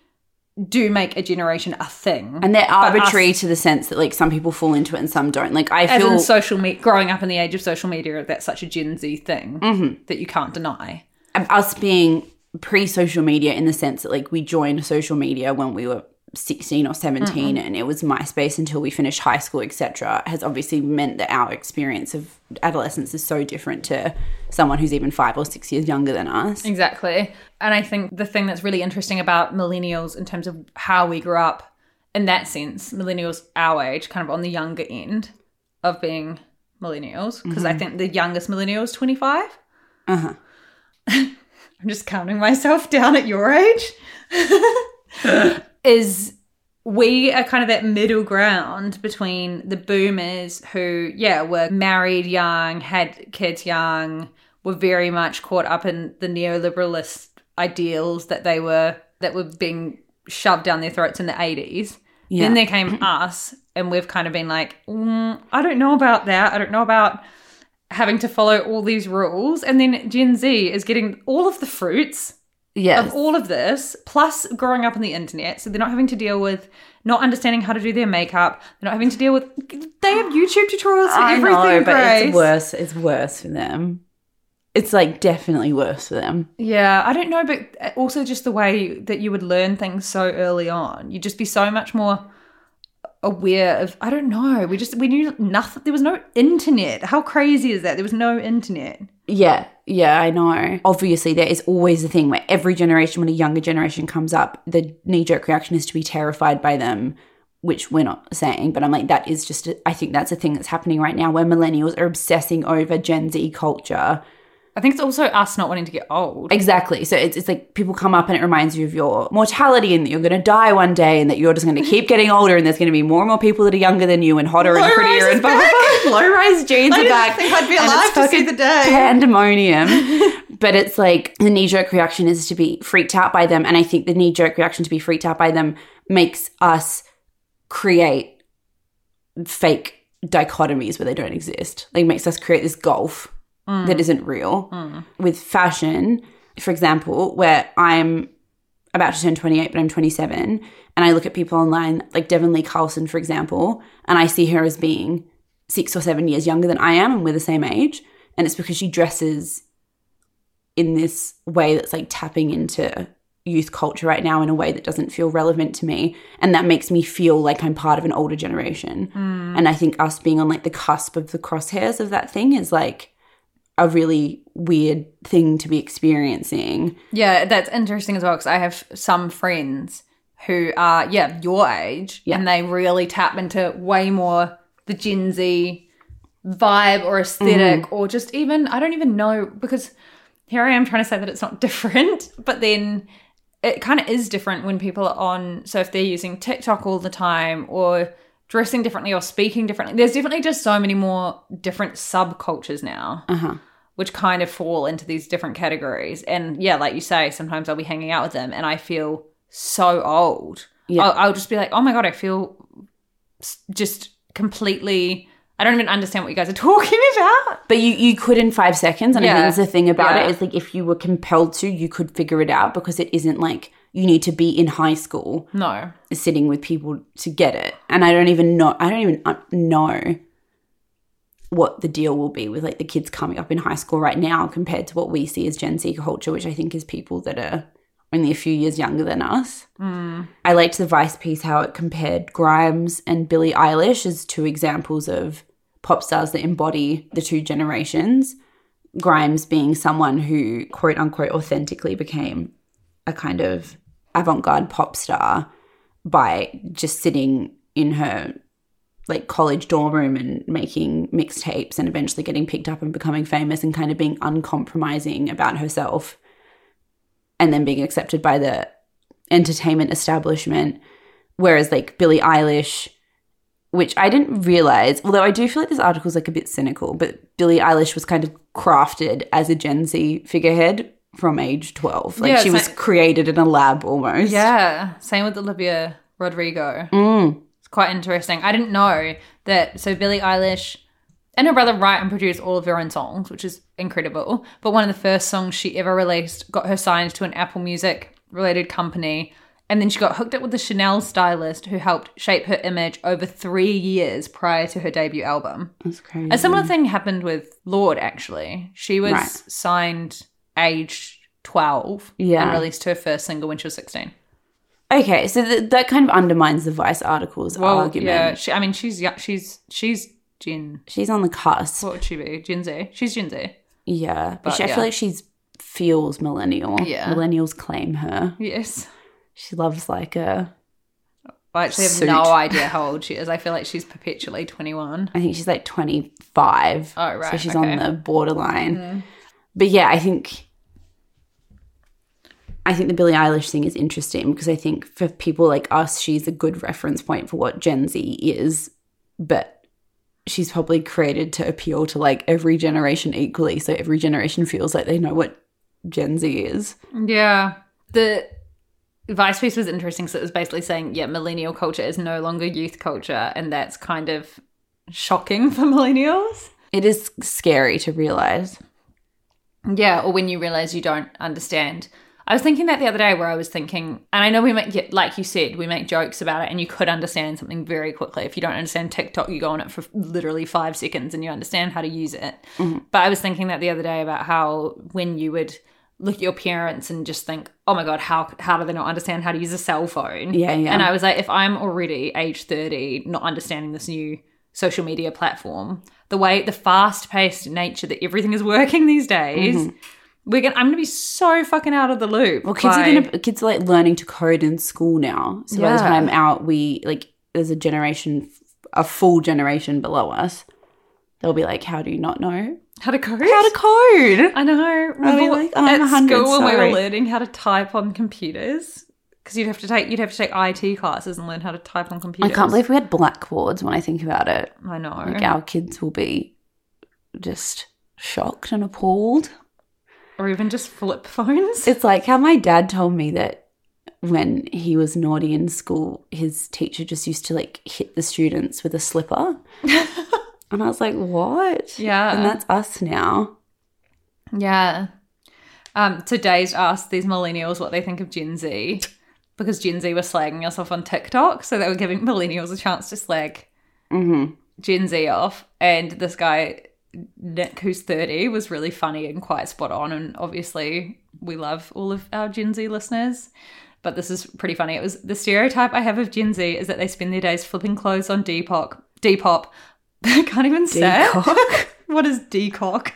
do make a generation a thing. And they're But arbitrary us- to the sense that like some people fall into it and some don't. Like I As feel in social media, growing up in the age of social media, that's such a Gen Z thing Mm-hmm. that you can't deny. us being pre-social media in the sense that like we joined social media when we were sixteen or seventeen Mm-hmm. and it was MySpace until we finished high school, et cetera, has obviously meant that our experience of adolescence is so different to someone who's even five or six years younger than us. Exactly. And I think the thing that's really interesting about millennials in terms of how we grew up, in that sense, millennials our age, kind of on the younger end of being millennials, because I think the youngest millennial is twenty-five. Uh-huh. I'm just counting myself down at your age. Is we are kind of that middle ground between the boomers who, yeah, were married young, had kids young, were very much caught up in the neoliberalist ideals that they were, that were being shoved down their throats in the eighties. Yeah. Then there came us, and we've kind of been like, mm, I don't know about that. I don't know about having to follow all these rules. And then Gen Z is getting all of the fruits Yes. of all of this, plus growing up on the internet. So they're not having to deal with not understanding how to do their makeup. They're not having to deal with, they have YouTube tutorials for I everything, know, but Grace. it's worse. It's worse for them. It's like definitely worse for them. Yeah, I don't know, but also just the way that you would learn things so early on. You'd just be so much more aware of, I don't know, we just, we knew nothing. There was no internet. How crazy is that? There was no internet. Yeah, yeah, I know. Obviously, there is always the thing where every generation, when a younger generation comes up, the knee-jerk reaction is to be terrified by them, which we're not saying, but I'm like, that is just, a, I think that's a thing that's happening right now where millennials are obsessing over Gen Z culture. I think it's also us not wanting to get old. Exactly. So it's, it's like people come up and it reminds you of your mortality and that you're going to die one day and that you're just going to keep getting older and there's going to be more and more people that are younger than you and hotter and Low prettier rise and is back. low-rise jeans I are didn't back. think I'd be And alive it's to see fucking the day. Pandemonium. But it's like the knee-jerk reaction is to be freaked out by them, and I think the knee-jerk reaction to be freaked out by them makes us create fake dichotomies where they don't exist. Like makes us create this gulf mm. that isn't real. Mm. With fashion, for example, where I'm about to turn twenty-eight, but I'm twenty-seven, and I look at people online, like Devon Lee Carlson, for example, and I see her as being six or seven years younger than I am, and we're the same age, and it's because she dresses in this way that's like tapping into youth culture right now in a way that doesn't feel relevant to me, and that makes me feel like I'm part of an older generation. Mm. And I think us being on like the cusp of the crosshairs of that thing is like a really weird thing to be experiencing. Yeah, that's interesting as well, because I have some friends who are, yeah, your age, yeah. and they really tap into way more the Gen Z vibe or aesthetic, mm. or just even, I don't even know, because here I am trying to say that it's not different, but then it kind of is different when people are on, so if they're using TikTok all the time or dressing differently or speaking differently, there's definitely just so many more different subcultures now, uh-huh. which kind of fall into these different categories. And yeah, like you say, sometimes I'll be hanging out with them and I feel so old. Yeah. I'll, I'll just be like, oh my God, I feel just completely, I don't even understand what you guys are talking about. But you, you could in five seconds. And Yeah. I think the thing about Yeah. it is like if you were compelled to, you could figure it out, because it isn't like you need to be in high school No. sitting with people to get it. And I don't even know, I don't even know what the deal will be with like the kids coming up in high school right now compared to what we see as Gen Z culture, which I think is people that are only a few years younger than us. Mm. I liked the Vice piece, how it compared Grimes and Billie Eilish as two examples of pop stars that embody the two generations. Grimes being someone who, quote unquote, authentically became a kind of avant-garde pop star by just sitting in her like college dorm room and making mixtapes and eventually getting picked up and becoming famous and kind of being uncompromising about herself and then being accepted by the entertainment establishment. Whereas like Billie Eilish, which I didn't realize, although I do feel like this article is like a bit cynical, but Billie Eilish was kind of crafted as a Gen Z figurehead from age twelve. Like Yeah, she was same- created in a lab almost. Yeah. Same with Olivia Rodrigo. Mm. It's quite interesting. I didn't know that. So Billie Eilish and her brother write and produce all of their own songs, which is incredible. But one of the first songs she ever released got her signed to an Apple Music related company. And then she got hooked up with the Chanel stylist who helped shape her image over three years prior to her debut album. That's crazy. A similar thing happened with Lorde, actually. She was Right. signed age twelve Yeah. and released her first single when she was sixteen. Okay, so th- that kind of undermines the Vice article's Well, argument. yeah. She, I mean, she's young, she's she's Gen. She's on the cusp. What would she be? Gen Z. She's Gen Z. Yeah, but, But, she, I yeah. feel like she's feels millennial. Yeah. Millennials claim her. Yes. She loves like a, I actually have Suit. no idea how old she is. I feel like she's perpetually twenty-one. I think she's like twenty-five. Oh, right, So she's okay. on the borderline. But yeah, I think I think the Billie Eilish thing is interesting because I think for people like us, she's a good reference point for what Gen Z is, but she's probably created to appeal to like every generation equally. So every generation feels like they know what Gen Z is. Yeah. The Vice piece was interesting because it was basically saying, yeah, millennial culture is no longer youth culture, and that's kind of shocking for millennials. It is scary to realize. Yeah, or when you realize you don't understand. I was thinking that the other day where I was thinking, and I know we make, yeah, like you said, we make jokes about it and you could understand something very quickly. If you don't understand TikTok, you go on it for literally five seconds and you understand how to use it. Mm-hmm. But I was thinking that the other day about how when you would look at your parents and just think, oh my God, how how do they not understand how to use a cell phone? Yeah, yeah. And I was like, if I'm already age thirty, not understanding this new social media platform, the way, the fast-paced nature that everything is working these days, Mm-hmm. we're gonna, I'm going to be so fucking out of the loop. Well, kids by- are gonna kids are like learning to code in school now. So by the Yeah. time out, we like there's a generation, a full generation below us. They'll be like, "How do you not know How to code? how to code?" I know. I'll be Remember like, "I'm at one hundred, school when we sorry." were learning how to type on computers? Because you'd have to take you'd have to take I T classes and learn how to type on I computers. can't believe we had blackboards. When I think about it, I know. like our kids will be just shocked and appalled. Or even just flip phones. It's like how my dad told me that when he was naughty in school, his teacher just used to like hit the students with a slipper. And I was like, what? Yeah. And that's us now. Yeah. Um, today's asked these millennials what they think of Gen Z, because Gen Z were slagging us off on TikTok, so they were giving millennials a chance to slag Mm-hmm. Gen Z off. And this guy, Nick, who's thirty, was really funny and quite spot on. And obviously, we love all of our Gen Z listeners. But this is pretty funny. It was, the stereotype I have of Gen Z is that they spend their days flipping clothes on Depop. Depop. I can't even say it. What is decock?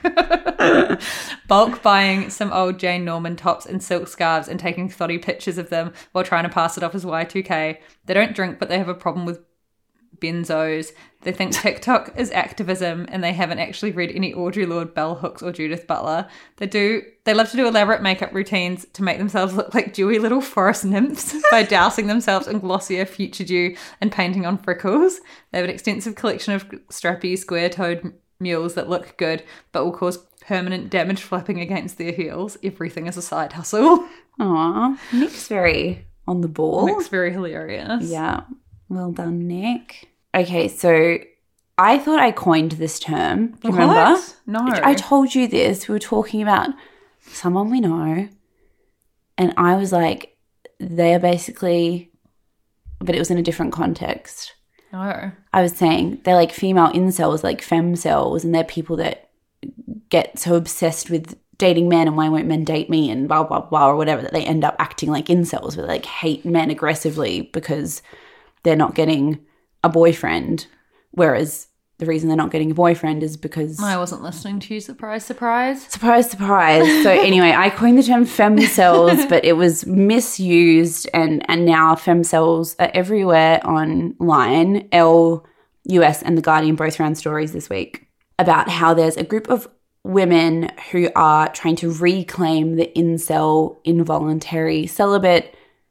Bulk buying some old Jane Norman tops and silk scarves and taking thotty pictures of them while trying to pass it off as Y two K. They don't drink, but they have a problem with benzos. They think TikTok is activism and they haven't actually read any Audre Lorde, Bell Hooks or Judith Butler. They do. They love to do elaborate makeup routines to make themselves look like dewy little forest nymphs by dousing themselves in glossier Future Dew and painting on freckles. They have an extensive collection of strappy, square-toed mules that look good but will cause permanent damage flapping against their heels. Everything is a side hustle. Aw, Nick's very on the ball. Nick's very hilarious. Yeah. Well done, Nick. Okay, so I thought I coined this term. Do you What? remember? No. I told you this. We were talking about someone we know, and I was like, they are basically, but it was in a different context. No. I was saying they're like female incels, like femcells, and they're people that get so obsessed with dating men and why won't men date me and blah, blah, blah, or whatever, that they end up acting like incels, where they like hate men aggressively because they're not getting a boyfriend, whereas the reason they're not getting a boyfriend is because... I wasn't listening to you. Surprise, surprise. Surprise, surprise. So anyway, I coined the term femcells, but it was misused, and, and now femcells are everywhere online. Elle, U S, and The Guardian both ran stories this week about how there's a group of women who are trying to reclaim the incel, involuntary celibate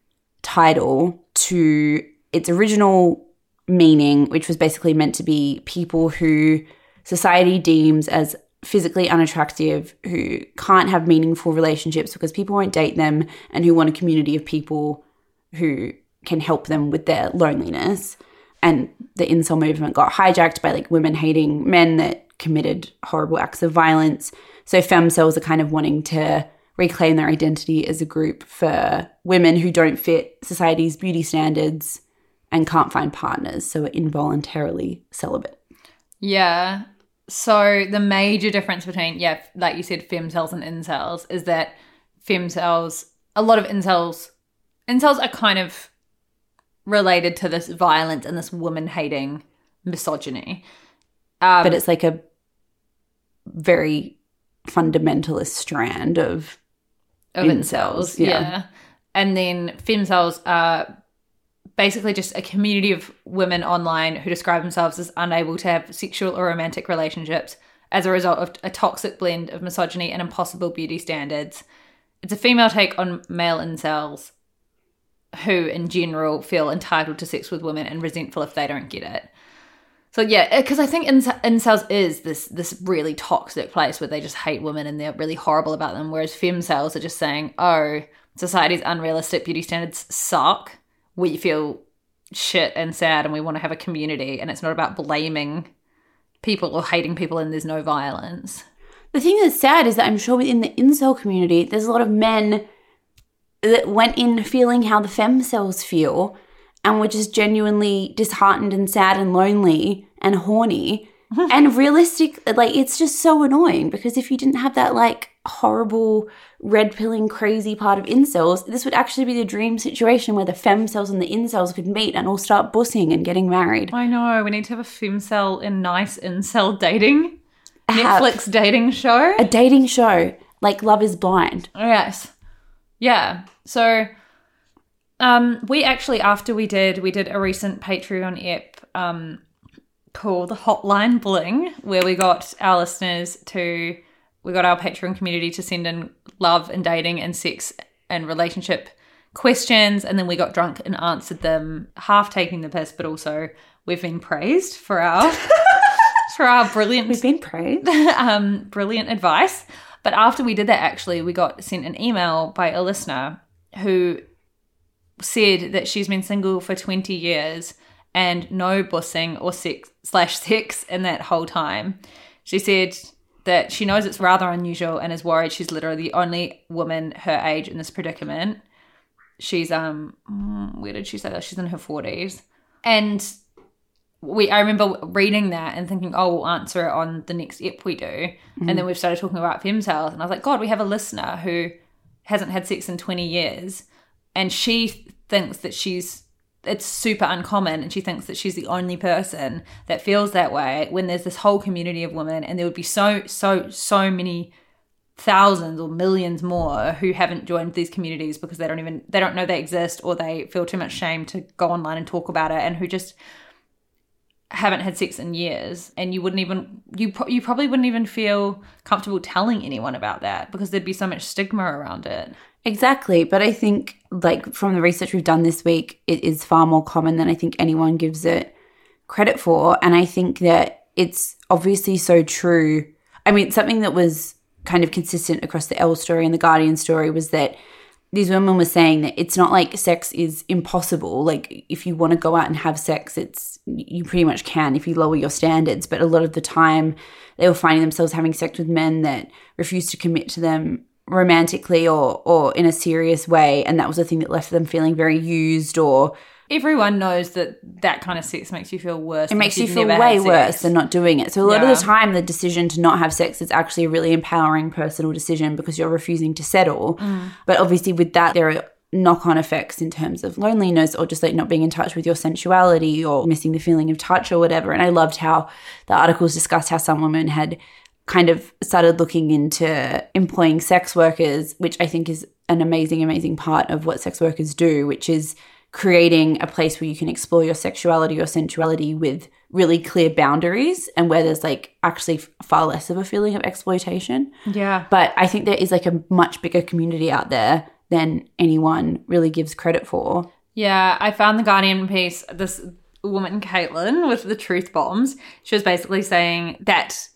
title to its original meaning, which was basically meant to be people who society deems as physically unattractive, who can't have meaningful relationships because people won't date them, and who want a community of people who can help them with their loneliness. And the incel movement got hijacked by like women hating men that committed horrible acts of violence. So femcells are kind of wanting to reclaim their identity as a group for women who don't fit society's beauty standards and can't find partners, so are involuntarily celibate. Yeah. So the major difference between, yeah, like you said, femcells and incels is that femcells, a lot of incels, incels are kind of related to this violence and this woman-hating misogyny. Um, but it's like a very fundamentalist strand of, of incels. incels Yeah. yeah. And then femcells are basically just a community of women online who describe themselves as unable to have sexual or romantic relationships as a result of a toxic blend of misogyny and impossible beauty standards. It's a female take on male incels who, in general, feel entitled to sex with women and resentful if they don't get it. So, yeah, because I think inc- incels is this this really toxic place where they just hate women and they're really horrible about them, whereas femcells are just saying, oh, society's unrealistic beauty standards suck. We feel shit and sad and we want to have a community, and it's not about blaming people or hating people and there's no violence. The thing that's sad is that I'm sure within the incel community, there's a lot of men that went in feeling how the femcells feel and were just genuinely disheartened and sad and lonely and horny. And realistic, like, it's just so annoying because if you didn't have that, like, horrible red-pilling crazy part of incels, this would actually be the dream situation where the femcells and the incels could meet and all start bussing and getting married. I know. We need to have a femcel and nice incel dating. Netflix dating show. A dating show, like Love is Blind. Yes. Yeah. So um, we actually, after we did, we did a recent Patreon ep um, called Hotline Bling, where we got our listeners to, we got our Patreon community to send in love and dating and sex and relationship questions, and then we got drunk and answered them, half taking the piss, but also we've been praised for our for our brilliant We've been praised. um, brilliant advice. But after we did that, actually, we got sent an email by a listener who said that she's been single for twenty years and no bussing or sex slash sex in that whole time. She said that she knows it's rather unusual and is worried she's literally the only woman her age in this predicament. She's, um, where did she say that? She's in her forties. And we, I remember reading that and thinking, oh, we'll answer it on the next ep we do. Mm-hmm. And then we've started talking about femcells. And I was like, God, we have a listener who hasn't had sex in twenty years. And she thinks that she's, it's super uncommon, and she thinks that she's the only person that feels that way when there's this whole community of women, and there would be so, so, so many thousands or millions more who haven't joined these communities because they don't even, they don't know they exist, or they feel too much shame to go online and talk about it, and who just haven't had sex in years. And you wouldn't even, you, pro- you probably wouldn't even feel comfortable telling anyone about that because there'd be so much stigma around it. Exactly. But I think, like, from the research we've done this week, it is far more common than I think anyone gives it credit for. And I think that it's obviously so true. I mean, something that was kind of consistent across the Elle story and the Guardian story was that these women were saying that it's not like sex is impossible. Like, if you want to go out and have sex, it's, you pretty much can if you lower your standards. But a lot of the time they were finding themselves having sex with men that refused to commit to them romantically or or in a serious way, and that was the thing that left them feeling very used. Or everyone knows that that kind of sex makes you feel worse. It makes you feel way worse than not doing it. So a lot yeah. of the time the decision to not have sex is actually a really empowering personal decision because you're refusing to settle. Mm. But obviously with that there are knock-on effects in terms of loneliness or just like not being in touch with your sensuality or missing the feeling of touch or whatever. And I loved how the articles discussed how some women had kind of started looking into employing sex workers, which I think is an amazing, amazing part of what sex workers do, which is creating a place where you can explore your sexuality or sensuality with really clear boundaries and where there's like actually far less of a feeling of exploitation. Yeah. But I think there is like a much bigger community out there than anyone really gives credit for. Yeah, I found the Guardian piece, this woman, Caitlin, with the truth bombs. She was basically saying that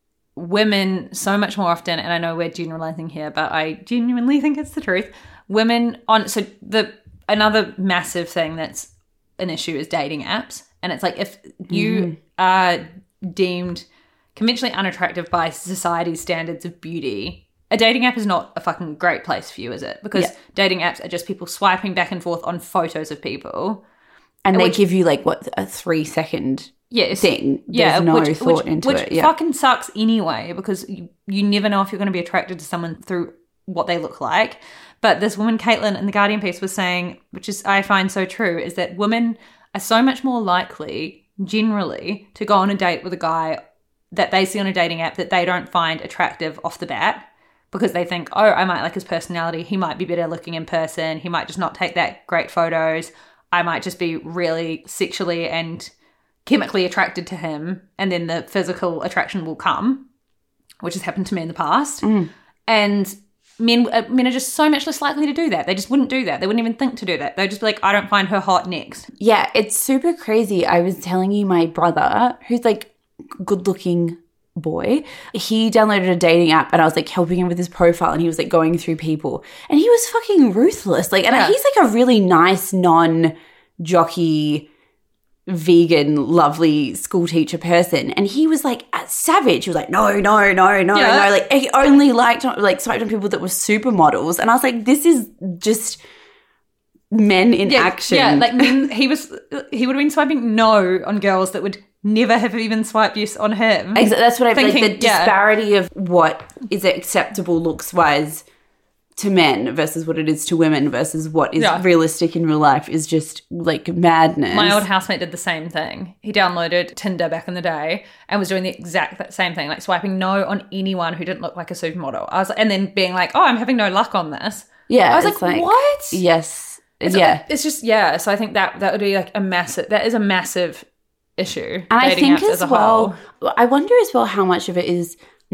women so much more often, and I know we're generalizing here, but I genuinely think it's the truth. Women on, so the, another massive thing that's an issue is dating apps. And it's like, if you mm. are deemed conventionally unattractive by society's standards of beauty, a dating app is not a fucking great place for you, is it? Because Yeah. dating apps are just people swiping back and forth on photos of people. And they which- give you like what a three second Yes. thing. There's Yeah, no which, thought which, into which it. Yeah. fucking sucks anyway, because you, you never know if you're going to be attracted to someone through what they look like. But this woman, Caitlin, in the Guardian piece was saying, which is I find so true, is that women are so much more likely, generally, to go on a date with a guy that they see on a dating app that they don't find attractive off the bat, because they think, oh, I might like his personality. He might be better looking in person. He might just not take that great photos. I might just be really sexually and chemically attracted to him, and then the physical attraction will come, which has happened to me in the past. Mm. And men uh, men are just so much less likely to do that. They just wouldn't do that. They wouldn't even think to do that. They'd just be like, I don't find her hot, next. Yeah, it's super crazy. I was telling you my brother, who's like good looking boy, he downloaded a dating app and I was like helping him with his profile and he was like going through people and he was fucking ruthless. Like, and Yeah. he's like a really nice, non-jockey, vegan, lovely school teacher person. And he was like a savage. He was like, no, no, no, no, Yeah. no. Like he only liked, like swiped on people that were supermodels. And I was like, this is just men in Yeah, action. yeah. Like men, he was, he would have been swiping no on girls that would never have even swiped yes on him. Exa- That's what I feel like, the Thinking, yeah. disparity of what is acceptable looks-wise to men versus what it is to women versus what is Yeah. realistic in real life is just like madness. My old housemate did the same thing. He downloaded Tinder back in the day and was doing the exact same thing, like swiping no on anyone who didn't look like a supermodel. I was, and then being like, "Oh, I'm having no luck on this." Yeah, I was it's like, "What?" Yes. It's, yeah. it's just yeah. So I think that that would be like a massive. That is a massive issue. And I dating think apps as a well, whole. I wonder as well how much of it is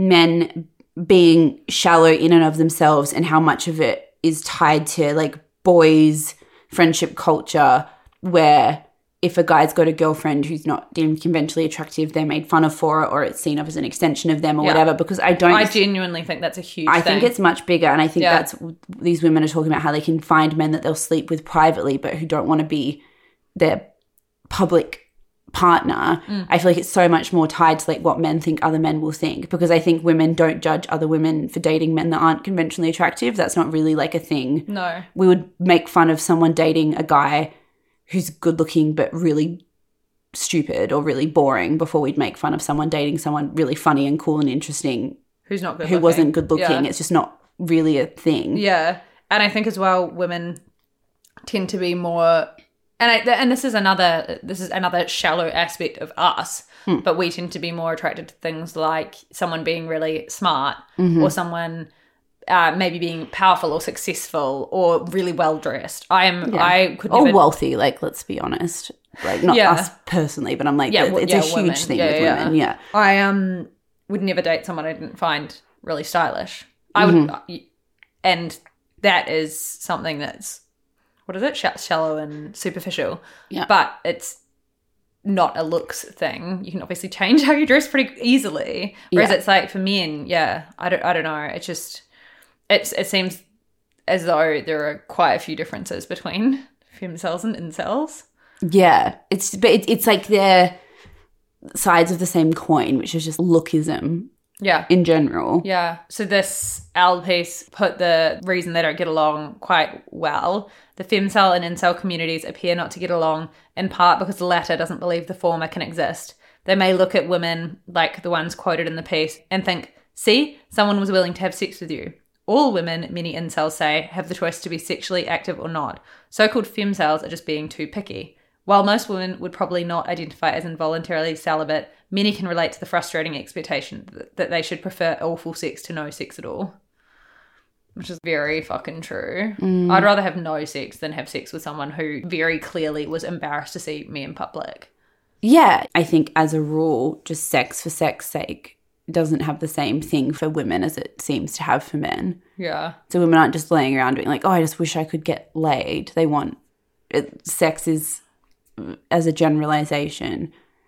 men being shallow in and of themselves and how much of it is tied to like boys' friendship culture where if a guy's got a girlfriend who's not deemed conventionally attractive, they're made fun of for it or it's seen of as an extension of them or Yeah. whatever. Because I don't... I genuinely think that's a huge I thing. think it's much bigger, and I think Yeah. that's these women are talking about how they can find men that they'll sleep with privately, but who don't want to be their public partner. Mm. I feel like it's so much more tied to like what men think other men will think, because I think women don't judge other women for dating men that aren't conventionally attractive. That's not really like a thing. No. We would make fun of someone dating a guy who's good looking but really stupid or really boring before we'd make fun of someone dating someone really funny and cool and interesting Who's not good who looking. wasn't good looking. Yeah. It's just not really a thing. Yeah. And I think as well, women tend to be more, and I, and this is another, this is another shallow aspect of us, Hmm. but we tend to be more attracted to things like someone being really smart Mm-hmm. or someone uh, maybe being powerful or successful or really well dressed. I am, Yeah. I could or never, wealthy, like, let's be honest. Like, not Yeah. us personally, but I'm like, Yeah, it's well, a yeah, huge women. thing Yeah, with yeah, women. Yeah. I um would never date someone I didn't find really stylish. I Mm-hmm. would, and that is something that's, what is it, Sh- shallow and superficial. Yeah. But it's not a looks thing. You can obviously change how you dress pretty easily. Whereas Yeah. it's like for men, yeah, I don't, I don't know. It's just, it's it seems as though there are quite a few differences between femcells and incels. Yeah. It's, but it, it's like they're sides of the same coin, which is just lookism Yeah. in general. Yeah. So this Al piece put the reason they don't get along quite well. The femcel and incel communities appear not to get along in part because the latter doesn't believe the former can exist. They may look at women like the ones quoted in the piece and think, see, someone was willing to have sex with you. All women, many incels say, have the choice to be sexually active or not. So-called femcells are just being too picky. While most women would probably not identify as involuntarily celibate, many can relate to the frustrating expectation that- that they should prefer awful sex to no sex at all. Which is very fucking true. I'd rather have no sex than have sex with someone who very clearly was embarrassed to see me in public. Yeah. I think as a rule, just sex for sex sake doesn't have the same thing for women as it seems to have for men. Yeah. So women aren't just laying around being like, oh, I just wish I could get laid. They want it, sex is, as a generalization,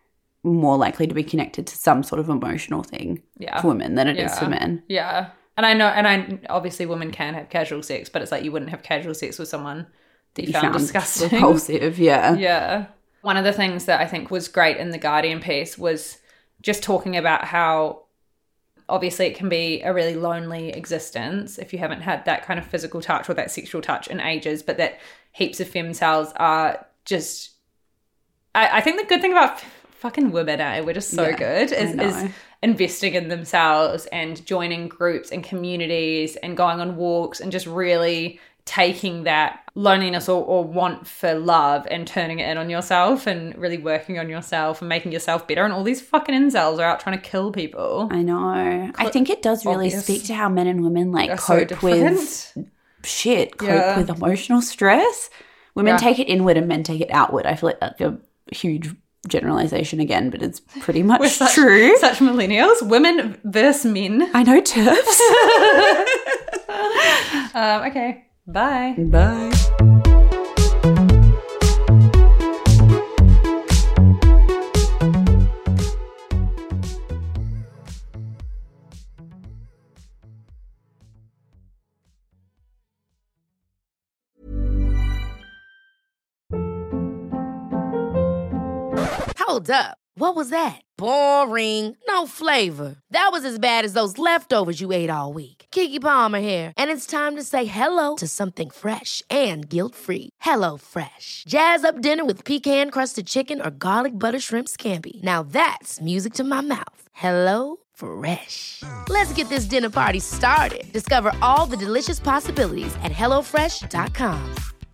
more likely to be connected to some sort of emotional thing Yeah. for women than it is Yeah. for men. Yeah. And I know, and I obviously women can have casual sex, but it's like you wouldn't have casual sex with someone that you, You found, found disgusting. repulsive, yeah. Yeah. One of the things that I think was great in the Guardian piece was just talking about how Obviously, it can be a really lonely existence if you haven't had that kind of physical touch or that sexual touch in ages, but that heaps of femcells are just... I, I think the good thing about f- fucking women, eh, we're just so Yeah, good, I is, know. is investing in themselves and joining groups and communities and going on walks and just really taking that loneliness or, or want for love and turning it in on yourself and really working on yourself and making yourself better. And all these fucking incels are out trying to kill people. I know. I think it does really Obvious. speak to how men and women like Are so cope with different. shit, cope Yeah. with emotional stress. Women Yeah. take it inward and men take it outward. I feel like that's a huge generalization again, but it's pretty much We're such, true. Such millennials. Women versus men. I know, TERFs. um, okay. Bye. Bye. Hold up. What was that? Boring. No flavor. That was as bad as those leftovers you ate all week. Keke Palmer here, and it's time to say hello to something fresh and guilt-free. Hello Fresh. Jazz up dinner with pecan-crusted chicken or garlic butter shrimp scampi. Now that's music to my mouth. Hello Fresh. Let's get this dinner party started. Discover all the delicious possibilities at hello fresh dot com.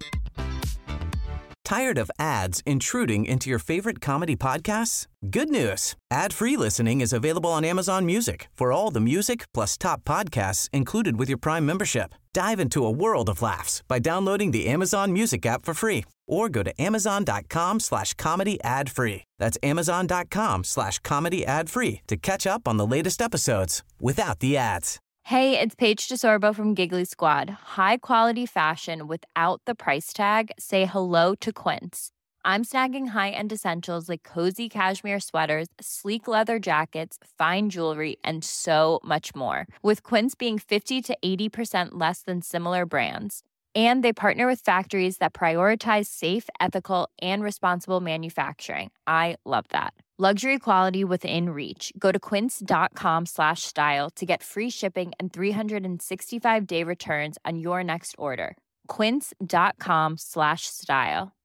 Tired of ads intruding into your favorite comedy podcasts? Good news. Ad-free listening is available on Amazon Music for all the music plus top podcasts included with your Prime membership. Dive into a world of laughs by downloading the Amazon Music app for free or go to amazon.com slash comedy ad free. That's amazon.com slash comedy ad free to catch up on the latest episodes without the ads. Hey, it's Paige DeSorbo from Giggly Squad. High quality fashion without the price tag. Say hello to Quince. I'm snagging high-end essentials like cozy cashmere sweaters, sleek leather jackets, fine jewelry, and so much more. With Quince being fifty to eighty percent less than similar brands. And they partner with factories that prioritize safe, ethical, and responsible manufacturing. I love that. Luxury quality within reach. Go to quince.com slash style to get free shipping and three sixty-five day returns on your next order. Quince.com slash style.